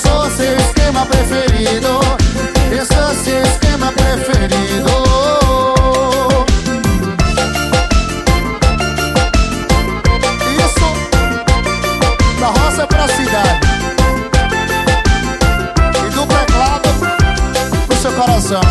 sou seu esquema preferido. Eu sou seu esquema preferido. Isso, da roça pra cidade. E do teclado pro seu coração.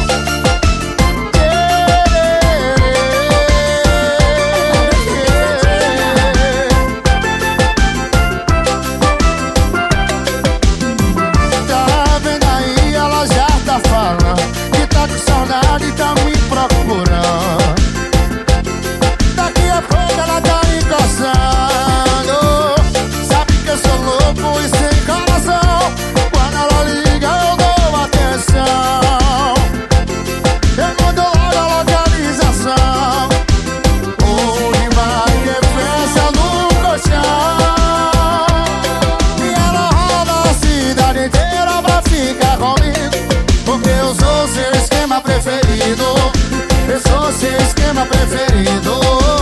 Que tá com saudade e tá me procurando. Daqui a pouco ela tá encostando. Sabe que eu sou louco e sem coração. Quando ela liga eu dou atenção. Eu mando logo a localização. Onde vai ter festa no colchão. E ela roda a cidade inteira pra ficar comigo. Porque eu sou seu esquema preferido. Eu sou seu esquema preferido.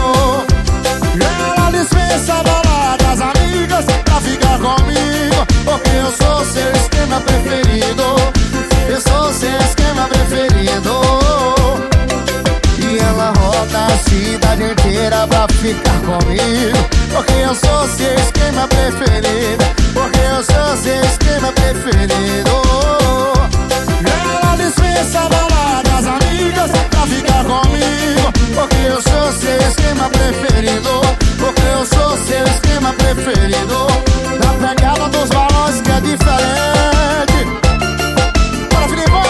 Ela dispensa a balada das amigas pra ficar comigo. Porque eu sou seu esquema preferido. Eu sou seu esquema preferido. E ela roda a cidade inteira pra ficar comigo. Porque eu sou seu esquema preferido. Porque eu sou seu esquema preferido. Dispensa a balada das amigas pra ficar comigo. Porque eu sou seu esquema preferido. Porque eu sou seu esquema preferido. Na pegada dos balões que é diferente. Bora, Filipão!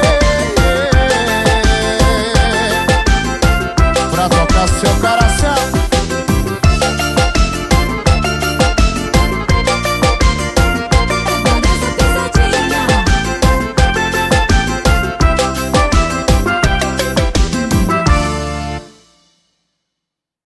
Pra tocar seu coração.